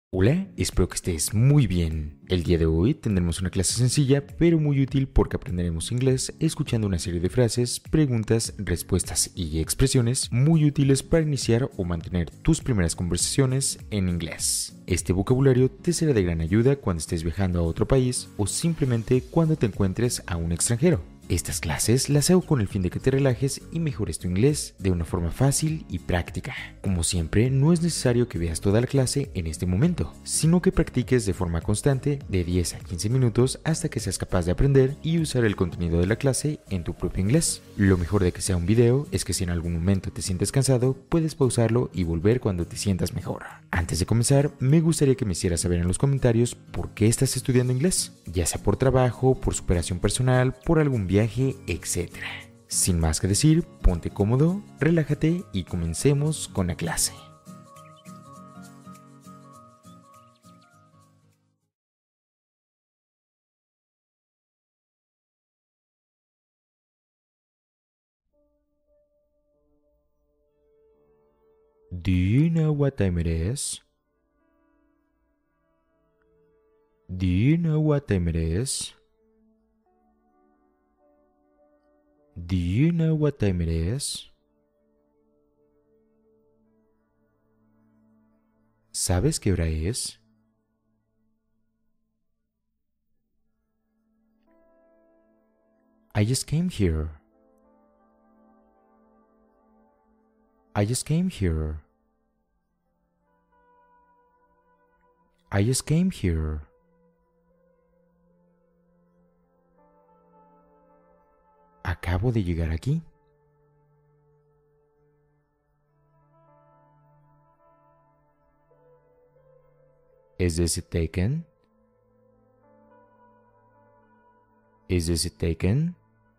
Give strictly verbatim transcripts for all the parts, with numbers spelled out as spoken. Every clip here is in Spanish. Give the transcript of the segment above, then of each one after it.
Hola, espero que estés muy bien. El día de hoy tendremos una clase sencilla pero muy útil porque aprenderemos inglés escuchando una serie de frases, preguntas, respuestas y expresiones muy útiles para iniciar o mantener tus primeras conversaciones en inglés. Este vocabulario te será de gran ayuda cuando estés viajando a otro país o simplemente cuando te encuentres a un extranjero. Estas clases las hago con el fin de que te relajes y mejores tu inglés de una forma fácil y práctica. Como siempre, no es necesario que veas toda la clase en este momento, sino que practiques de forma constante de diez a quince minutos hasta que seas capaz de aprender y usar el contenido de la clase en tu propio inglés. Lo mejor de que sea un video es que si en algún momento te sientes cansado, puedes pausarlo y volver cuando te sientas mejor. Antes de comenzar, me gustaría que me hicieras saber en los comentarios por qué estás estudiando inglés, ya sea por trabajo, por superación personal, por algún viaje, etcétera. Sin más que decir, ponte cómodo, relájate y comencemos con la clase. Do you know what time it is? Do you know what time it is? Do you know what time it is? ¿Sabes qué hora es? I just came here. I just came here. I just came here. Acabo de llegar aquí. Is this it taken? Is this it taken?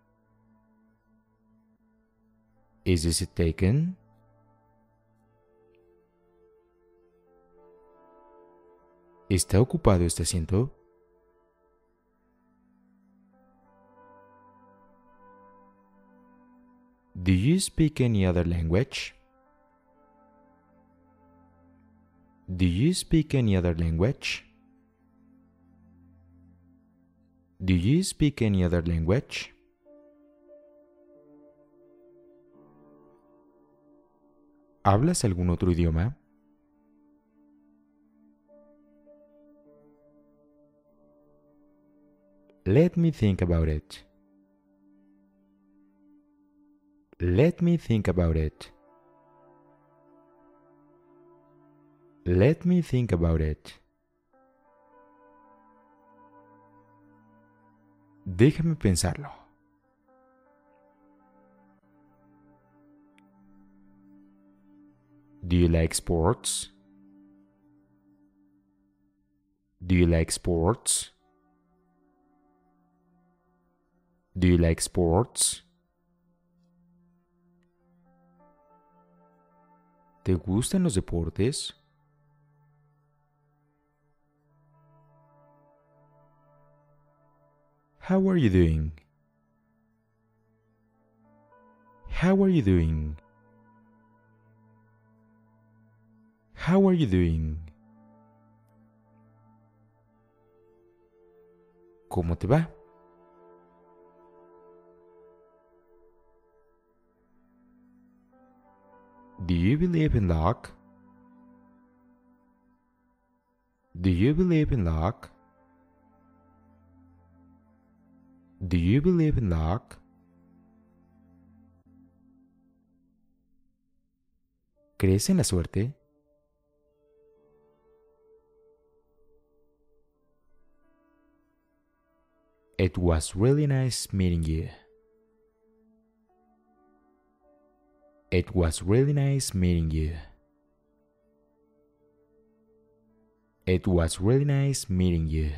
Is this it taken? ¿Está ocupado este asiento? Do you speak any other language? Do you speak any other language? Do you speak any other language? ¿Hablas algún otro idioma? Let me think about it. Let me think about it. Let me think about it. Déjame pensarlo. Do you like sports? Do you like sports? Do you like sports? ¿Te gustan los deportes? How are you doing? How are you doing? How are you doing? ¿Cómo te va? Do you believe in luck? Do you believe in luck? Do you believe in luck? ¿Crees en la suerte? It was really nice meeting you. It was really nice meeting you. It was really nice meeting you.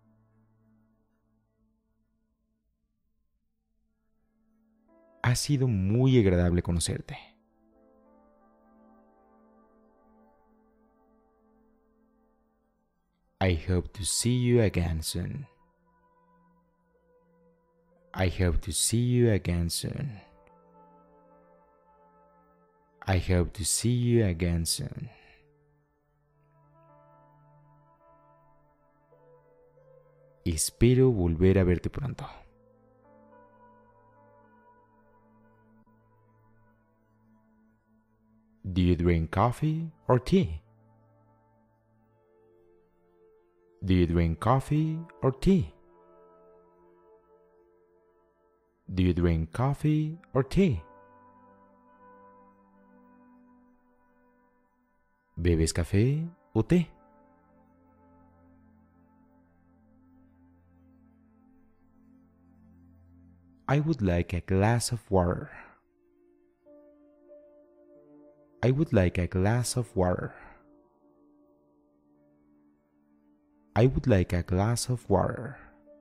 Ha sido muy agradable conocerte. I hope to see you again soon. I hope to see you again soon. I hope to see you again soon. Espero volver a verte pronto. Do you drink coffee or tea? Do you drink coffee or tea? Do you drink coffee or tea? ¿Bebes café o té? I would like a glass of water. I would like a glass of water. I would like a glass of water.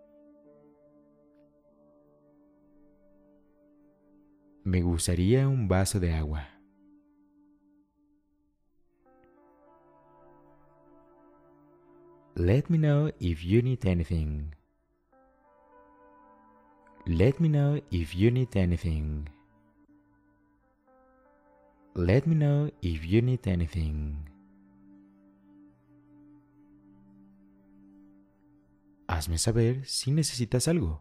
Me gustaría un vaso de agua. Let me know if you need anything. Let me know if you need anything. Let me know if you need anything. Hazme saber si necesitas algo.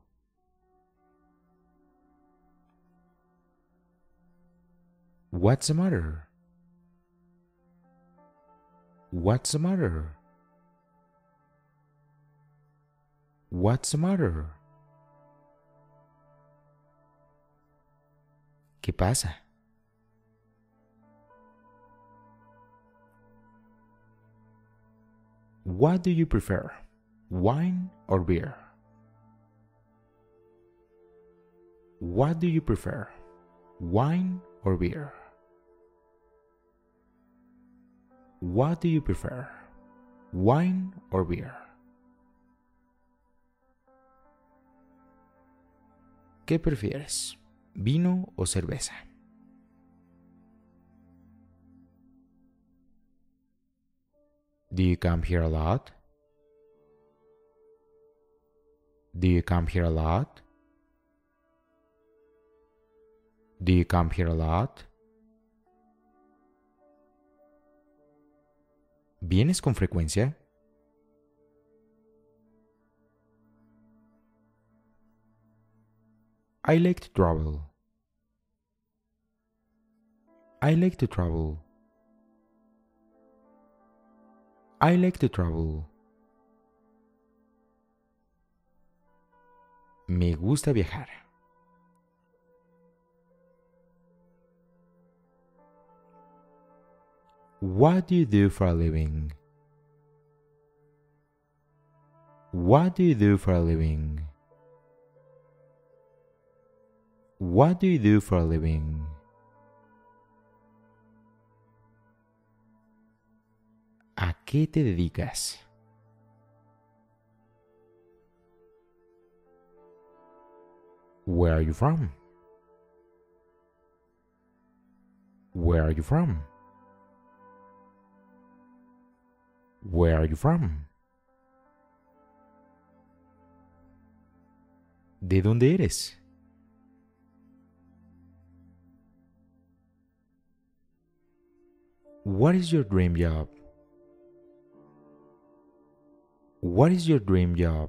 What's the matter? What's the matter? What's the matter? ¿Qué pasa? What do you prefer? Wine or beer? What do you prefer? Wine or beer? What do you prefer? Wine or beer? ¿Qué prefieres? ¿Vino o cerveza? Do you come here a lot? Do you come here a lot? Do you come here a lot? ¿Vienes con frecuencia? I like to travel. I like to travel. I like to travel. Me gusta viajar. What do you do for a living? What do you do for a living? What do you do for a living? ¿A qué te dedicas? Where are you from? Where are you from? Where are you from? ¿De dónde eres? What is your dream job? What is your dream job?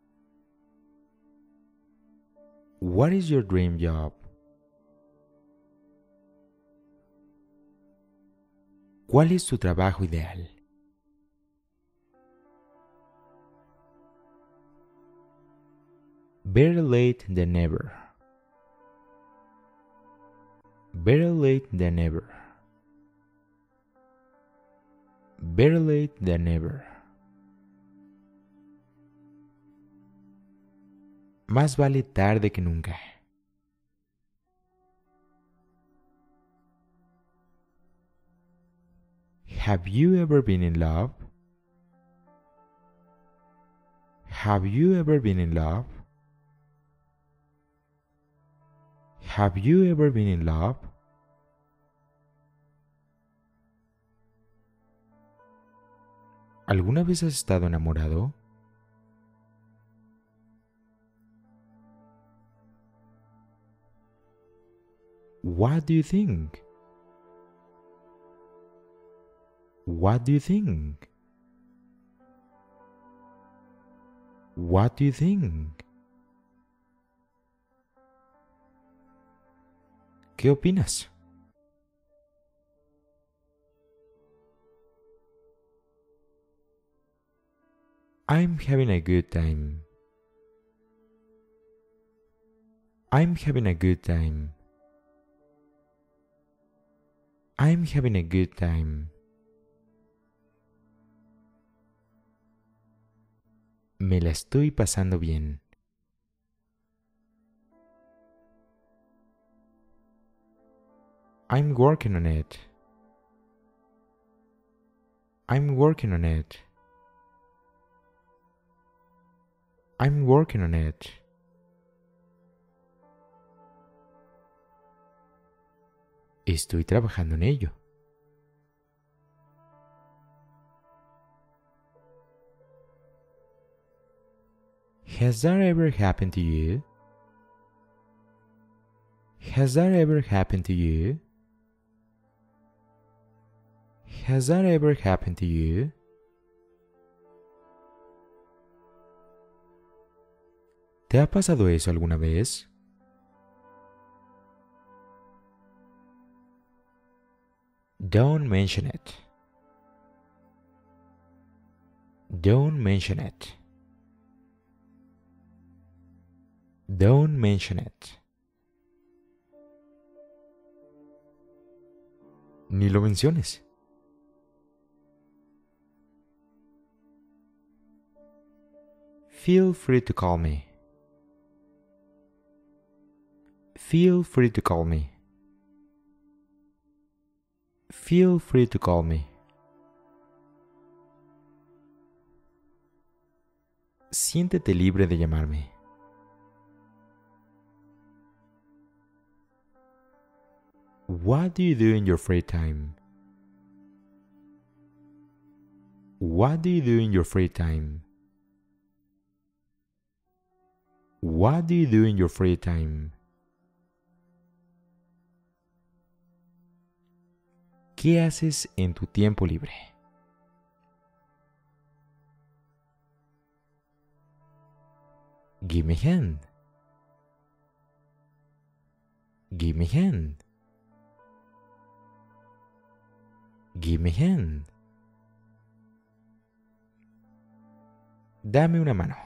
What is your dream job? ¿Cuál es tu trabajo ideal? Better late than never. Better late than never. Better late than never. Más vale tarde que nunca. Have you ever been in love? Have you ever been in love? Have you ever been in love? ¿Alguna vez has estado enamorado? What do you think? What do you think? What do you think? ¿Qué opinas? I'm having a good time. I'm having a good time. I'm having a good time. Me la estoy pasando bien. I'm working on it. I'm working on it. I'm working on it. Estoy trabajando en ello. Has that ever happened to you? Has that ever happened to you? Has that ever happened to you? ¿Te ha pasado eso alguna vez? Don't mention it. Don't mention it. Don't mention it. Ni lo menciones. Feel free to call me. Feel free to call me. Feel free to call me. Siéntete libre de llamarme. What do you do in your free time? What do you do in your free time? What do you do in your free time? ¿Qué haces en tu tiempo libre? Give me a hand. Give me a hand. Give me a hand. Dame una mano.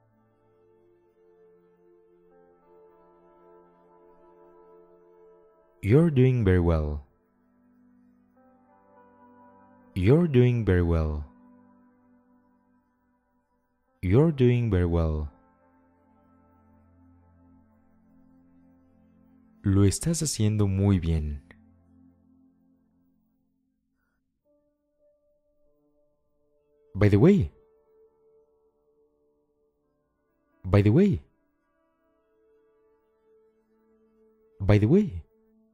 You're doing very well. You're doing very well. You're doing very well. Lo estás haciendo muy bien. By the way. By the way. By the way.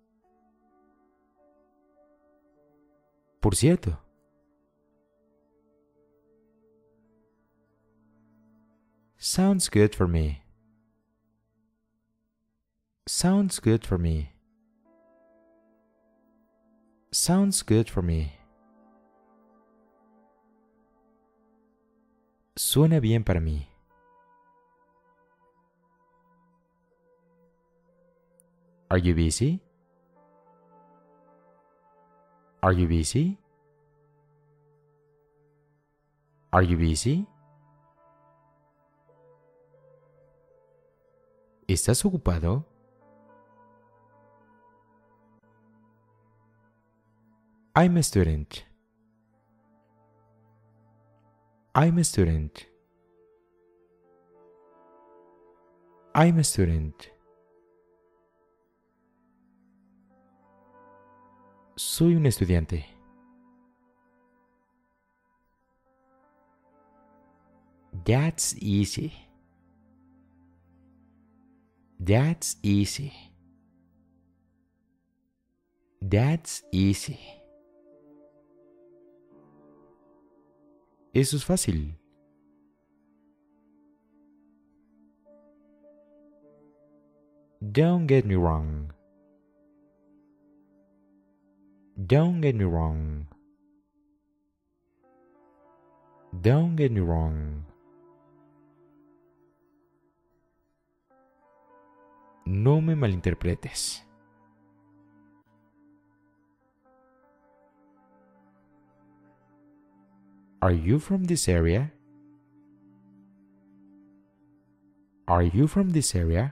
Por cierto. Sounds good for me. Sounds good for me. Sounds good for me. Suena bien para mí. Are you busy? Are you busy? Are you busy? ¿Estás ocupado? I'm a student. I'm a student. I'm a student. Soy un estudiante. That's easy. That's easy. That's easy. Eso es fácil. Don't get me wrong. Don't get me wrong. Don't get me wrong. No me malinterpretes. Are you from this area? Are you from this area?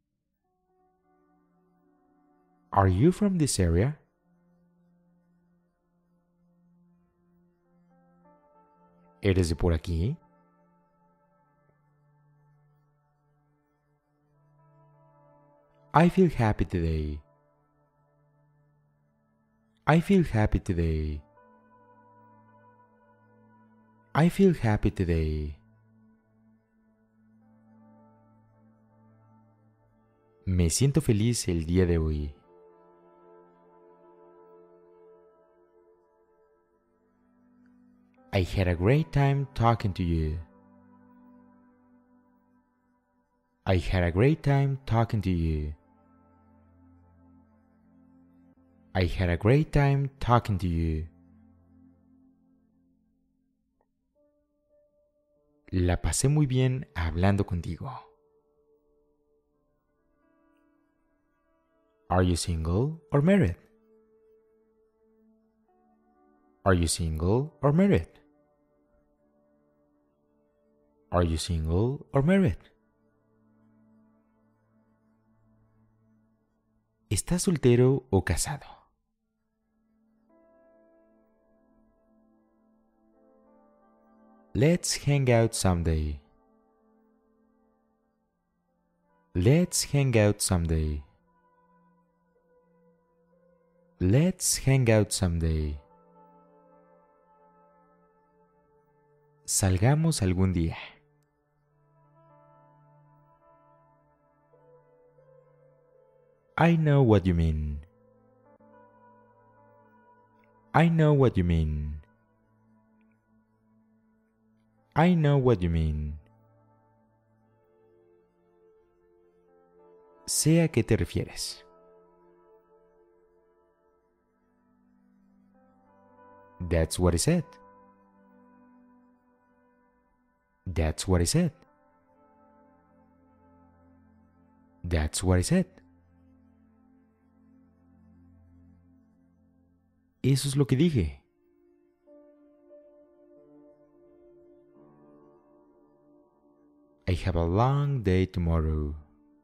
Are you from this area? ¿Eres de por aquí? I feel happy today. I feel happy today. I feel happy today. Me siento feliz el día de hoy. I had a great time talking to you. I had a great time talking to you. I had a great time talking to you. La pasé muy bien hablando contigo. Are you single or married? Are you single or married? Are you single or married? ¿Estás soltero o casado? Let's hang out someday. Let's hang out someday. Let's hang out someday. Salgamos algún día. I know what you mean. I know what you mean. I know what you mean. Sé a qué te refieres. That's what I said. That's what I said. That's what I said. Eso es lo que dije. I have a long day tomorrow.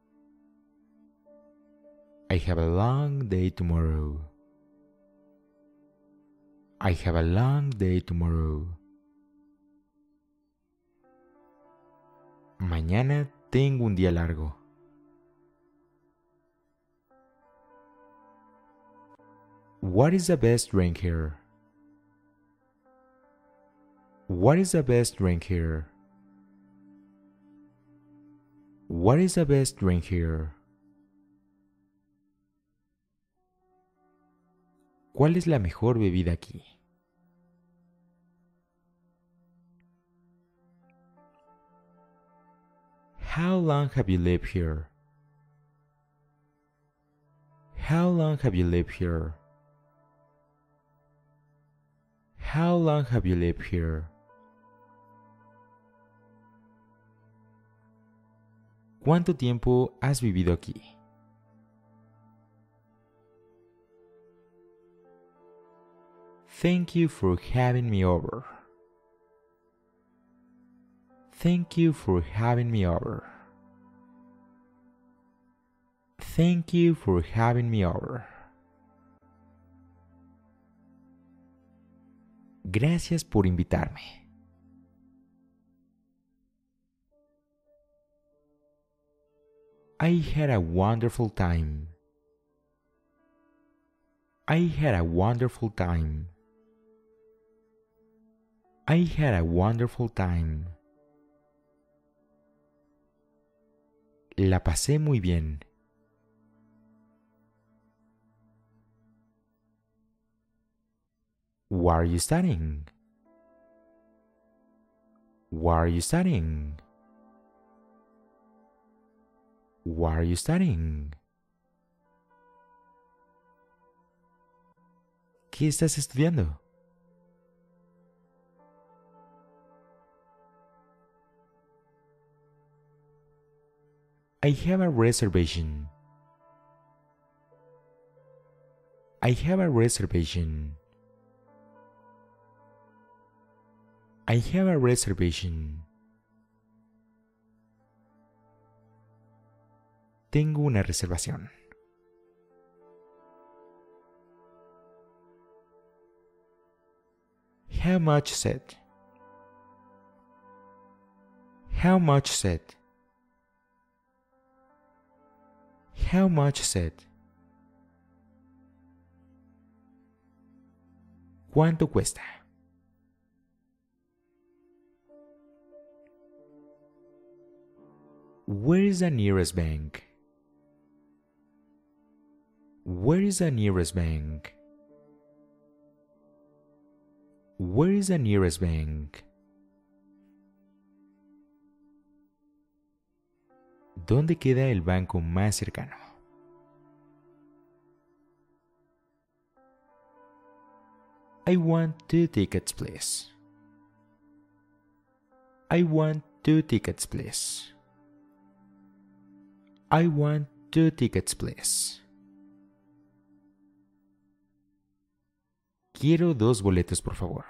I have a long day tomorrow. I have a long day tomorrow. Mañana tengo un día largo. What is the best drink here? What is the best drink here? What is the best drink here? ¿Cuál es la mejor bebida aquí? How long have you lived here? How long have you lived here? How long have you lived here? ¿Cuánto tiempo has vivido aquí? Thank you for having me over. Thank you for having me over. Thank you for having me over. Gracias por invitarme. I had a wonderful time. I had a wonderful time. I had a wonderful time. La pasé muy bien. What are you studying? What are you studying? What are you studying? ¿Qué estás estudiando? I have a reservation. I have a reservation. I have a reservation. Tengo una reservación. How much is it? How much is it? How much is it? ¿Cuánto cuesta? Where is the nearest bank? Where is the nearest bank? Where is the nearest bank? ¿Dónde queda el banco más cercano? I want two tickets, please. I want two tickets, please. I want two tickets, please. Quiero dos boletos, por favor.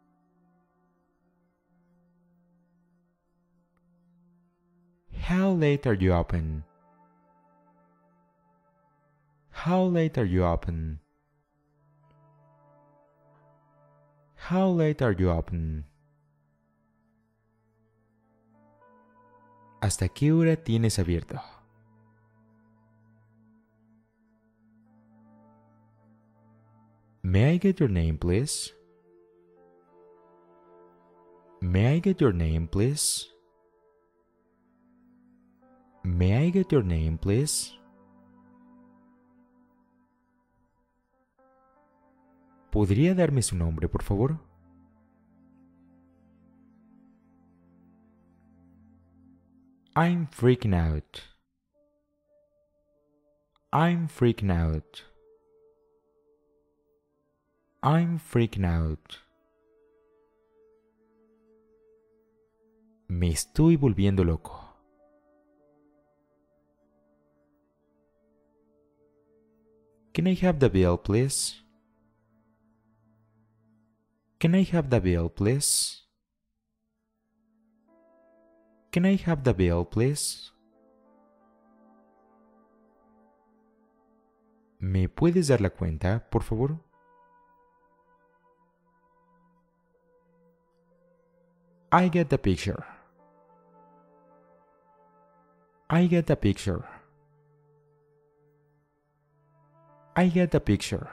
How late are you open? How late are you open? How late are you open? ¿Hasta qué hora tienes abierto? May I get your name, please? May I get your name, please? May I get your name, please? ¿Podría darme su nombre, por favor? I'm freaking out. I'm freaking out. I'm freaking out. Me estoy volviendo loco. Can I have the bill, please? Can I have the bill, please? Can I have the bill, please? ¿Me puedes dar la cuenta, por favor? I get the picture. I get the picture. I get the picture.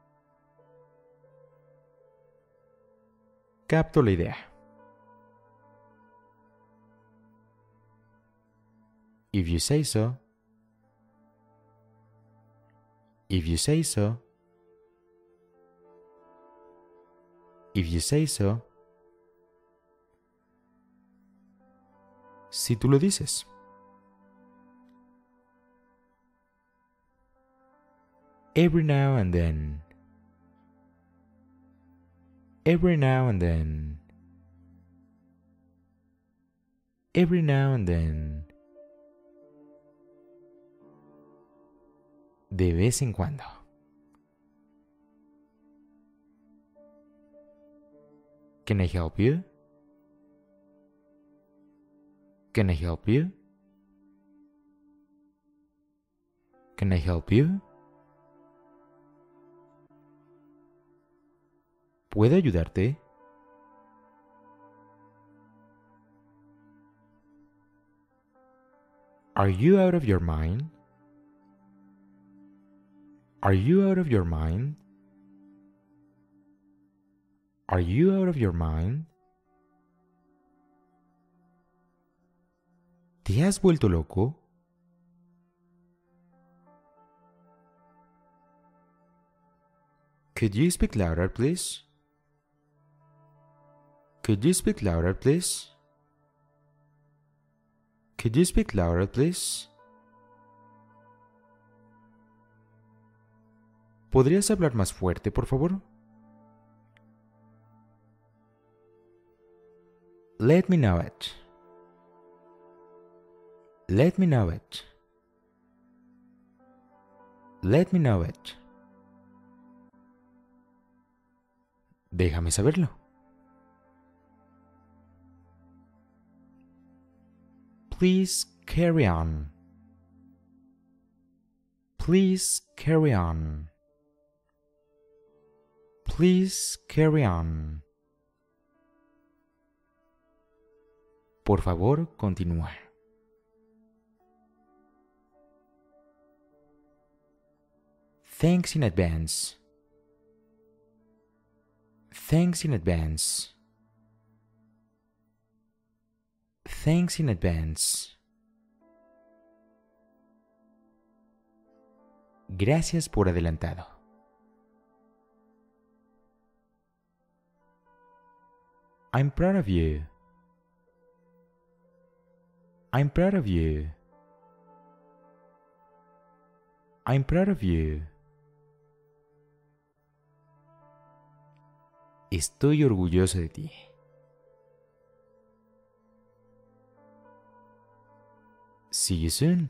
Capto la idea. If you say so. If you say so. If you say so. Si tú lo dices. Every now and then. Every now and then. Every now and then. De vez en cuando. Can I help you? Can I help you? Can I help you? ¿Puedo ayudarte? Are you out of your mind? Are you out of your mind? Are you out of your mind? ¿Te has vuelto loco? Could you speak louder, please? Could you speak louder, please? Could you speak louder, please? ¿Podrías hablar más fuerte, por favor? Let me know it. Let me know it. Let me know it. Déjame saberlo. Please carry on. Please carry on. Please carry on. Por favor, continúa. Thanks in advance. Thanks in advance. Thanks in advance. Gracias por adelantado. I'm proud of you. I'm proud of you. I'm proud of you. Estoy orgulloso de ti. See you soon.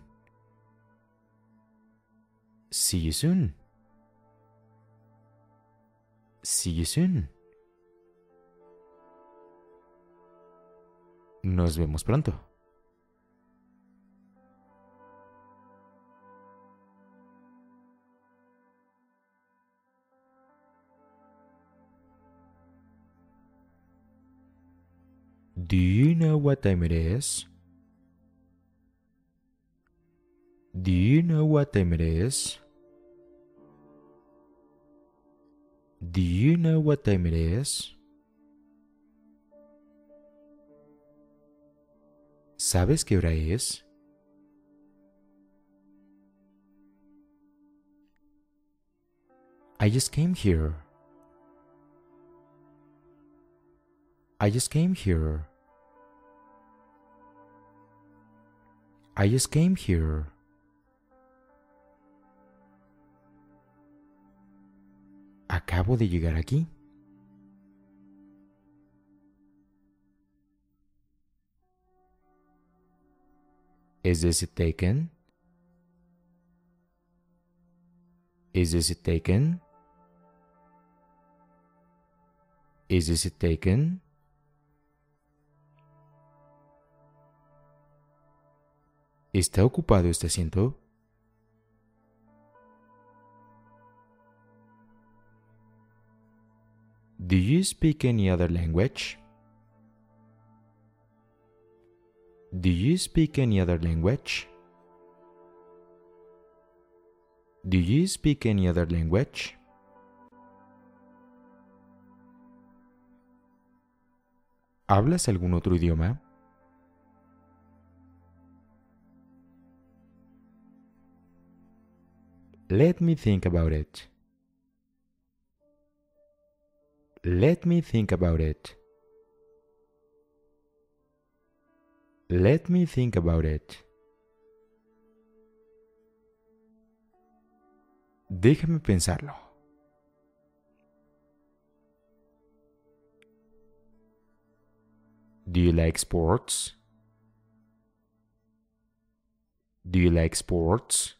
See you soon. See you soon. Nos vemos pronto. Do you know what time it is? Do you know what time it is? Do you know what time it is? ¿Sabes qué hora es? I just came here. I just came here. I just came here. Acabo de llegar aquí. Is this it taken? Is this it taken? Is this it taken? ¿Está ocupado este asiento? Do you speak any other language? Do you speak any other language? Do you speak any other language? ¿Hablas algún otro idioma? Let me think about it. Let me think about it. Let me think about it. Déjame pensarlo. Do you like sports? Do you like sports?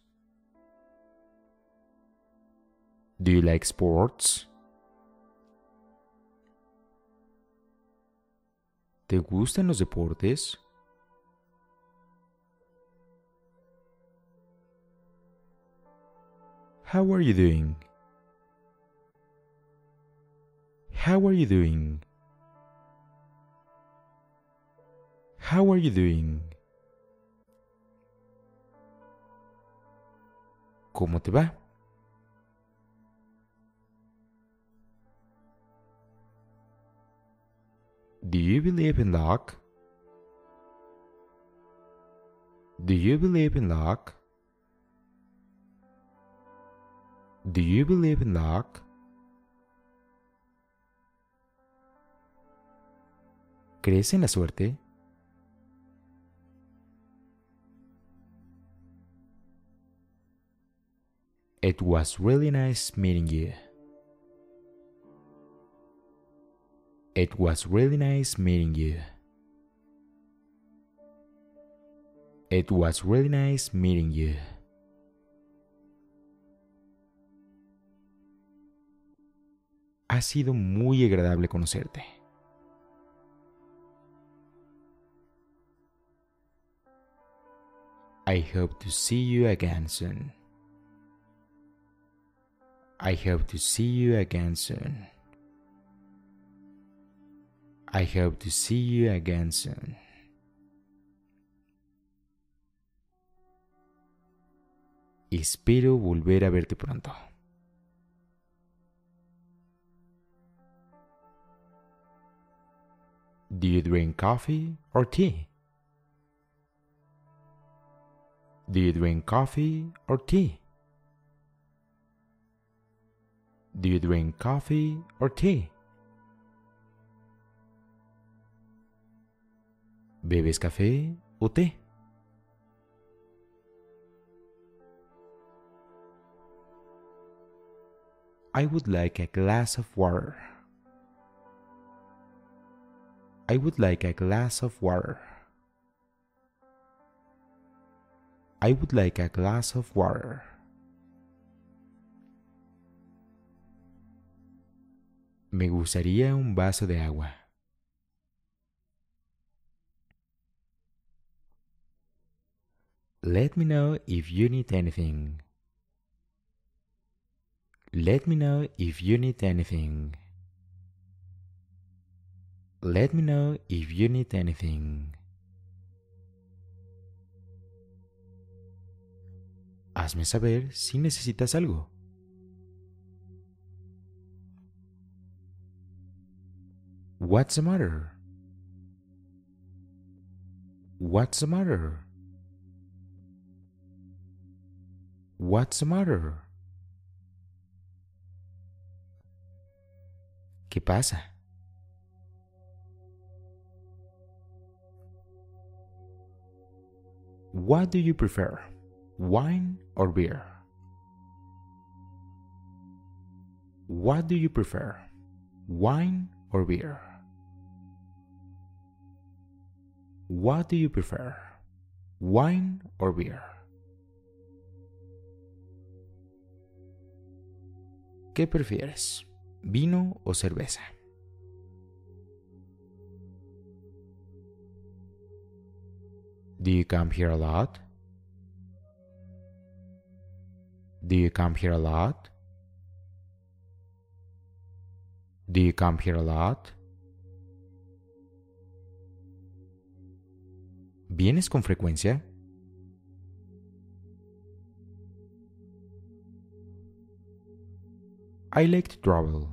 Do you like sports? ¿Te gustan los deportes? How are you doing? How are you doing? How are you doing? ¿Cómo te va? Do you believe in luck? Do you believe in luck? Do you believe in luck? ¿Crees en la suerte? It was really nice meeting you. It was really nice meeting you. It was really nice meeting you. Ha sido muy agradable conocerte. I hope to see you again soon. I hope to see you again soon. I hope to see you again soon. Espero volver a verte pronto. Do you drink coffee or tea? Do you drink coffee or tea? Do you drink coffee or tea? ¿Bebes café o té? I would like a glass of water. I would like a glass of water. I would like a glass of water. Me gustaría un vaso de agua. Let me know if you need anything. Let me know if you need anything. Let me know if you need anything. Hazme saber si necesitas algo. What's the matter? What's the matter? What's the matter? ¿Qué pasa? What do you prefer? Wine or beer? What do you prefer? Wine or beer? What do you prefer? Wine or beer? ¿Qué prefieres? ¿Vino o cerveza? Do you come here a lot? Do you come here a lot? Do you come here a lot? ¿Vienes con frecuencia? I like to travel.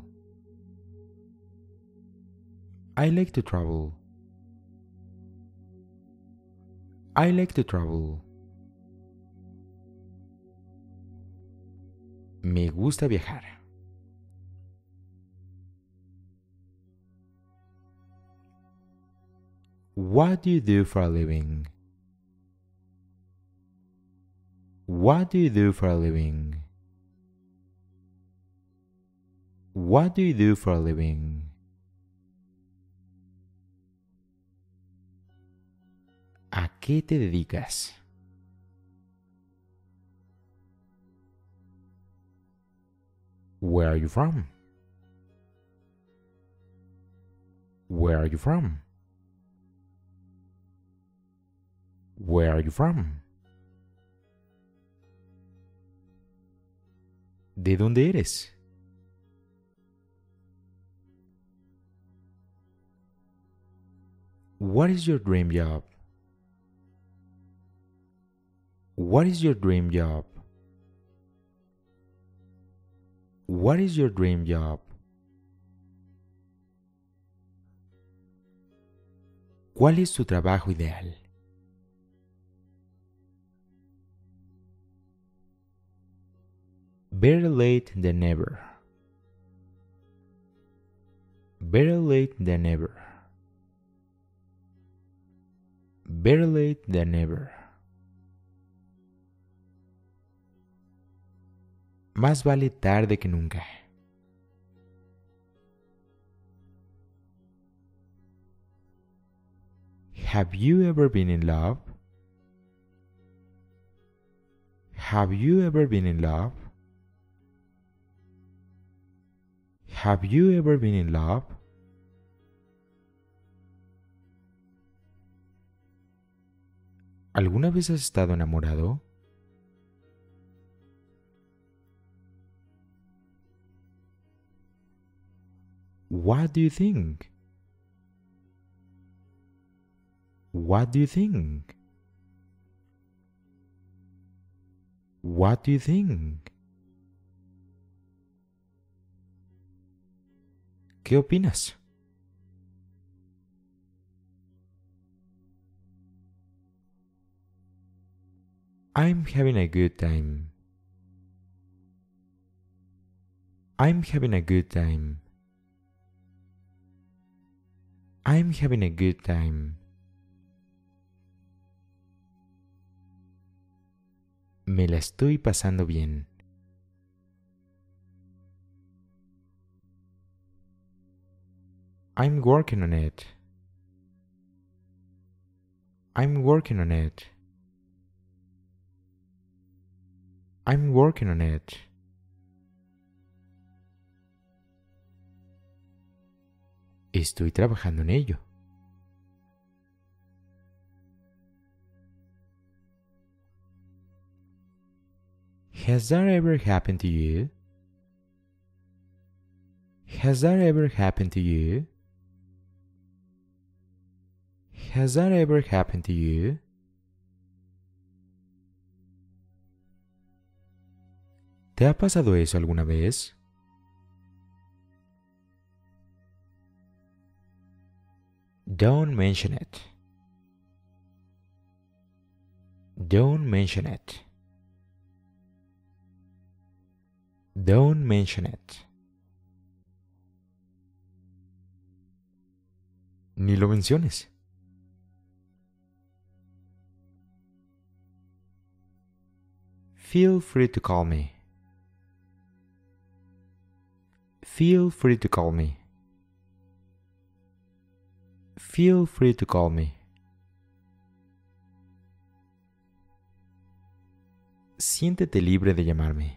I like to travel. I like to travel. Me gusta viajar. What do you do for a living? What do you do for a living? What do you do for a living? ¿A qué te dedicas? Where are you from? Where are you from? Where are you from? ¿De dónde eres? What is your dream job? What is your dream job? What is your dream job? ¿Cuál es tu trabajo ideal? Better late than never. Better late than never. Better late than never. Más vale tarde que nunca. Have you ever been in love? Have you ever been in love? Have you ever been in love? ¿Alguna vez has estado enamorado? What do you think? What do you think? What do you think? ¿Qué opinas? I'm having a good time. I'm having a good time. I'm having a good time. Me la estoy pasando bien. I'm working on it. I'm working on it. I'm working on it. Estoy trabajando en ello. Has that ever happened to you? Has that ever happened to you? Has that ever happened to you? ¿Te ha pasado eso alguna vez? Don't mention it. Don't mention it. Don't mention it. Ni lo menciones. Feel free to call me. Feel free to call me. Feel free to call me. Siéntete libre de llamarme.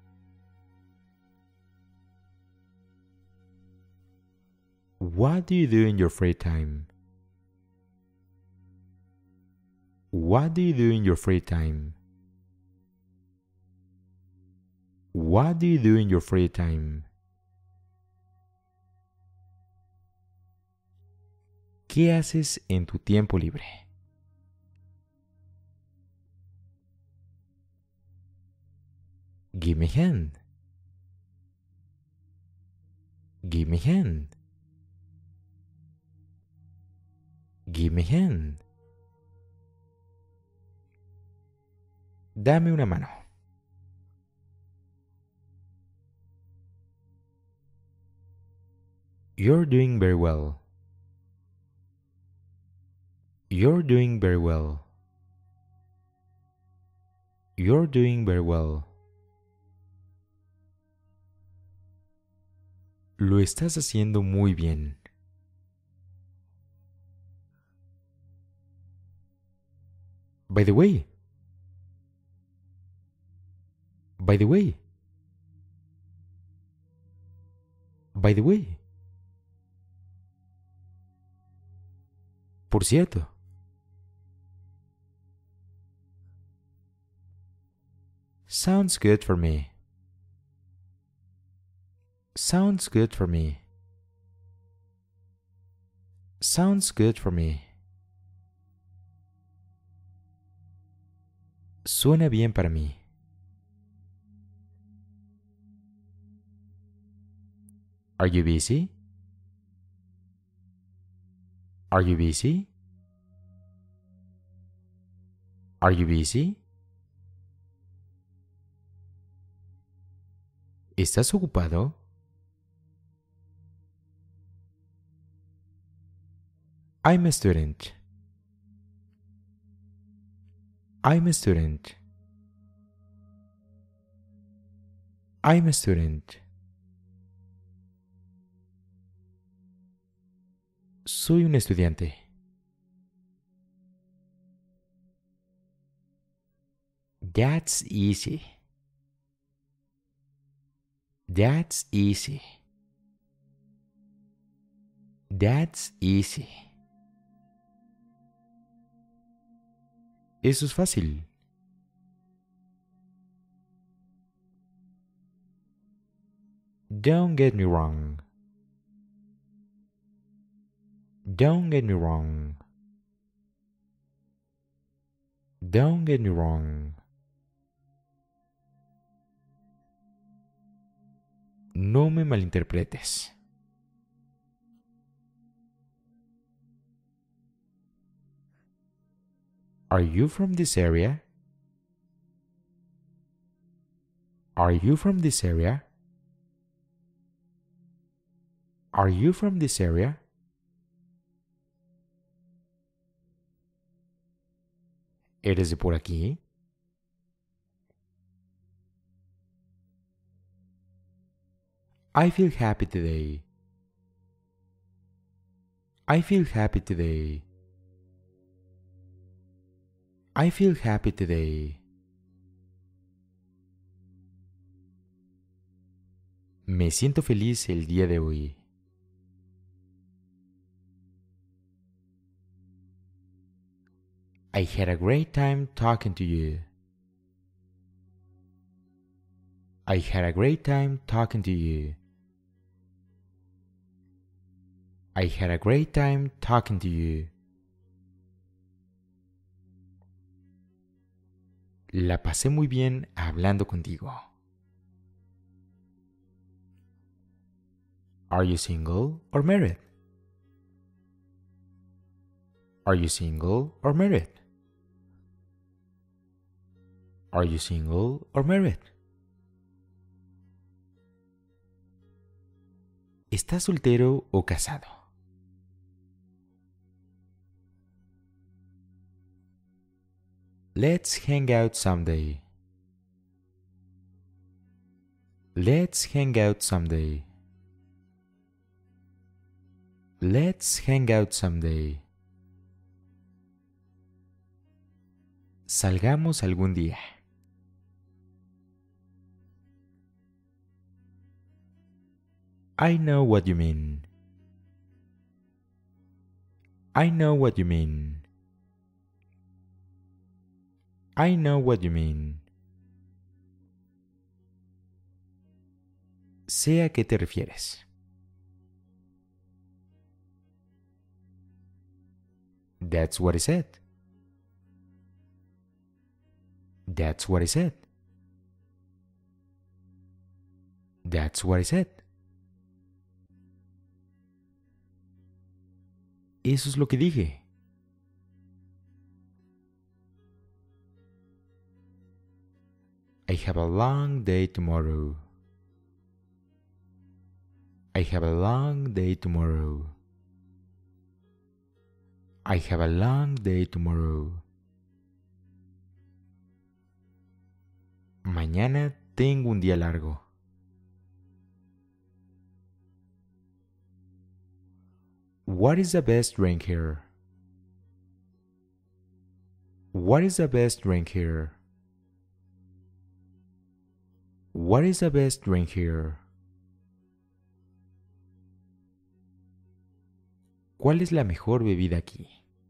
What do you do in your free time? What do you do in your free time? What do you do in your free time? ¿Qué haces en tu tiempo libre? Give me a hand. Give me a hand. Give me a hand. Dame una mano. You're doing very well. You're doing very well. You're doing very well. Lo estás haciendo muy bien. By the way. By the way. By the way. Por cierto. Sounds good for me. Sounds good for me. Sounds good for me. Suena bien para mí. Are you busy? Are you busy? Are you busy? ¿Estás ocupado? I'm a student. I'm a student. I'm a student. Soy un estudiante. That's easy. That's easy. That's easy. Eso es fácil. Don't get me wrong. Don't get me wrong. Don't get me wrong. No me malinterpretes. Are you from this area? Are you from this area? Are you from this area? ¿Eres de por aquí? I feel happy today. I feel happy today. I feel happy today. Me siento feliz el día de hoy. I had a great time talking to you. I had a great time talking to you. I had a great time talking to you. La pasé muy bien hablando contigo. Are you single or married? Are you single or married? Are you single or married? ¿Estás soltero o casado? Let's hang out someday. Let's hang out someday. Let's hang out someday. Salgamos algún día. I know what you mean. I know what you mean. I know what you mean. Sé a qué te refieres. That's what I said. That's what I said. That's what I said. Eso es lo que dije. I have a long day tomorrow. I have a long day tomorrow. I have a long day tomorrow. Mañana tengo un día largo. What is the best drink here? What is the best drink here? What is the best drink here? ¿Cuál es la mejor bebida aquí?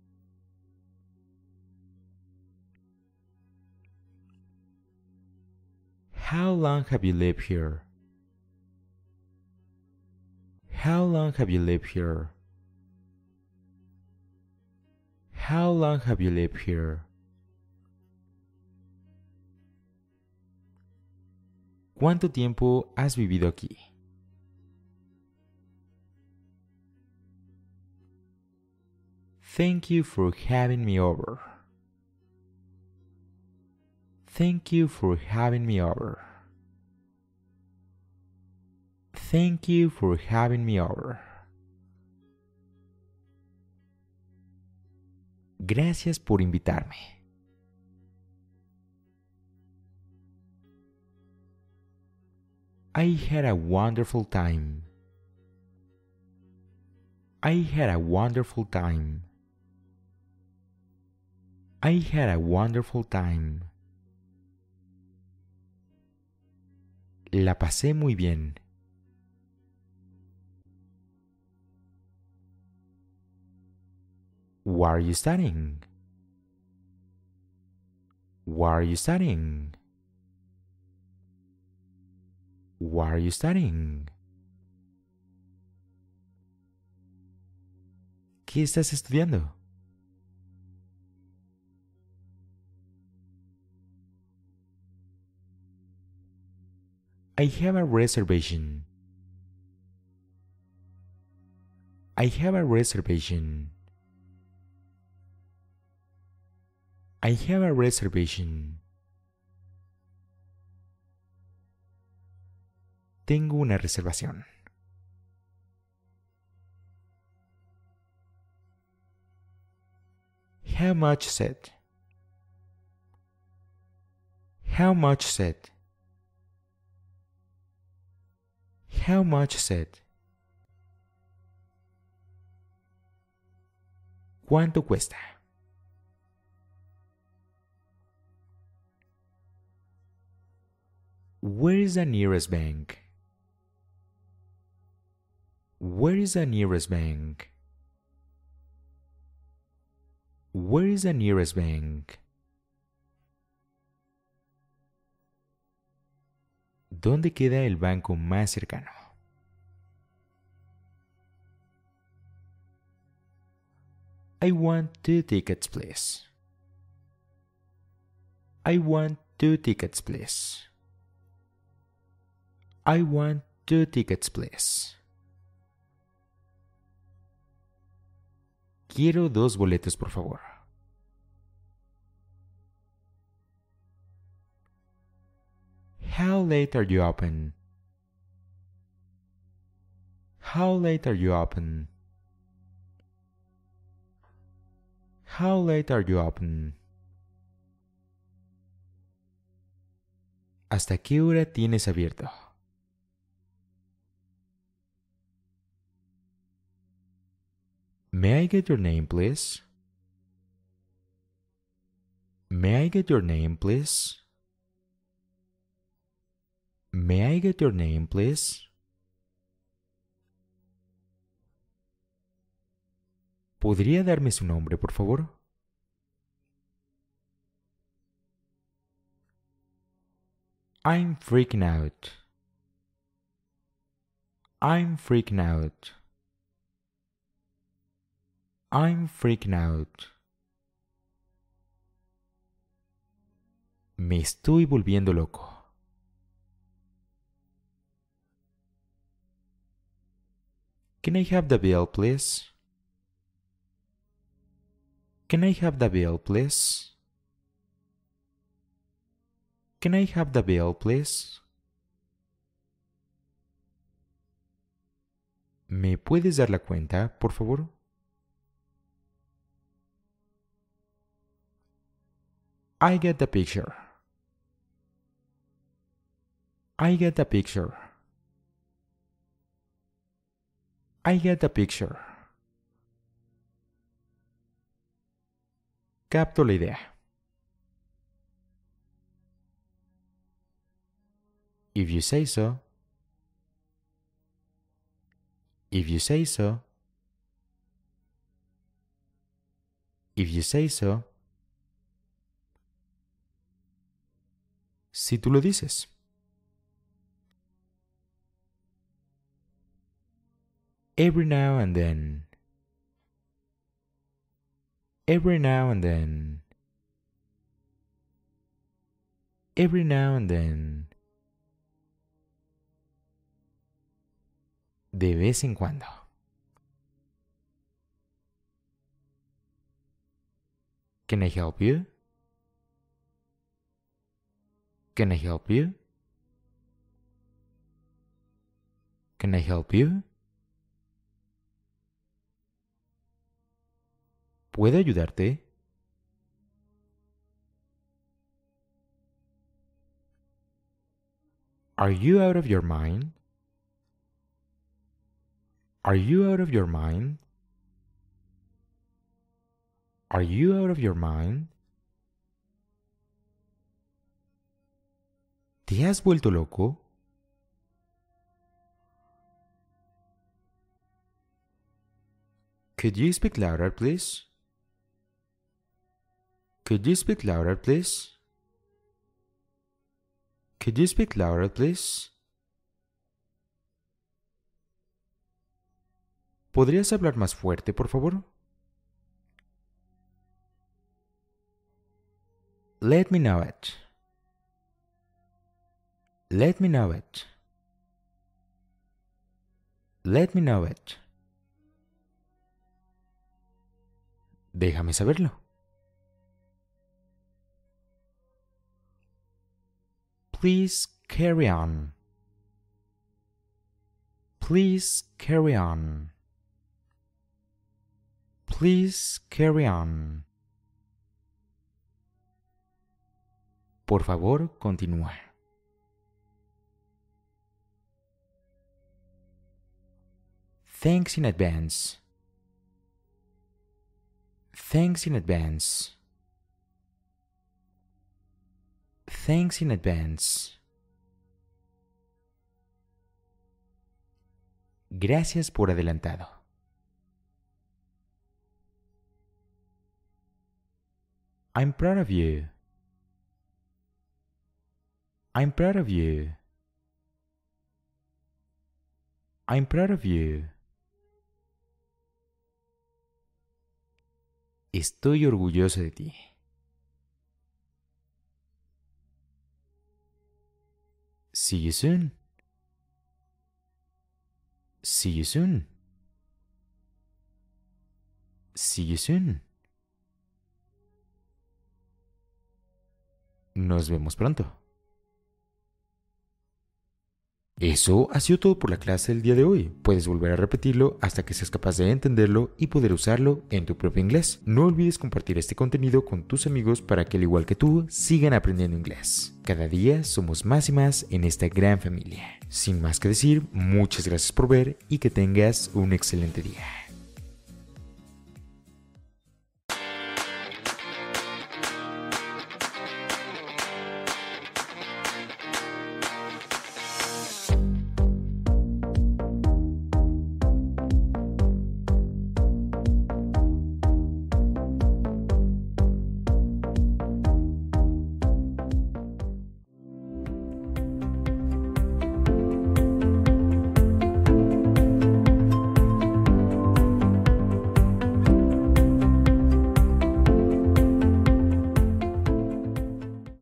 How long have you lived here? How long have you lived here? How long have you lived here? ¿Cuánto tiempo has vivido aquí? Thank you for having me over. Thank you for having me over. Thank you for having me over. Gracias por invitarme. I had a wonderful time. I had a wonderful time. I had a wonderful time. La pasé muy bien. What are you studying? What are you studying? What are you studying? ¿Qué estás estudiando? I have a reservation. I have a reservation. I have a reservation. Tengo una reservación. How much is it? How much is it? How much is it? ¿Cuánto cuesta? Where is the nearest bank? Where is the nearest bank? Where is the nearest bank? ¿Dónde queda el banco más cercano? I want two tickets, please. I want two tickets, please. I want two tickets, please. Quiero dos boletos, por favor. How late are you open? How late are you open? How late are you open? ¿Hasta qué hora tienes abierto? May I get your name, please? May I get your name, please? May I get your name, please? ¿Podría darme su nombre, por favor? I'm freaking out. I'm freaking out. I'm freaking out. Me estoy volviendo loco. Can I have the bill, please? Can I have the bill, please? Can I have the bill, please? ¿Me puedes dar la cuenta, por favor? I get the picture. I get the picture. I get the picture. Capto la idea. If you say so. If you say so. If you say so. Si tú lo dices. Every now and then. Every now and then. Every now and then. De vez en cuando. Can I help you? Can I help you? Can I help you? ¿Puedo ayudarte? Are you out of your mind? Are you out of your mind? Are you out of your mind? ¿Te has vuelto loco? Could you speak louder, please? Could you speak louder, please? Could you speak louder, please? ¿Podrías hablar más fuerte, por favor? Let me know it. Let me know it. Let me know it. Déjame saberlo. Please carry on. Please carry on. Please carry on. Por favor, continúa. Thanks in advance. Thanks in advance. Thanks in advance. Gracias por adelantado. I'm proud of you. I'm proud of you. I'm proud of you. Estoy orgulloso de ti. See you soon. See you soon. See you soon. Nos vemos pronto. Eso ha sido todo por la clase del día de hoy. Puedes volver a repetirlo hasta que seas capaz de entenderlo y poder usarlo en tu propio inglés. No olvides compartir este contenido con tus amigos para que al igual que tú sigan aprendiendo inglés. Cada día somos más y más en esta gran familia. Sin más que decir, muchas gracias por ver y que tengas un excelente día.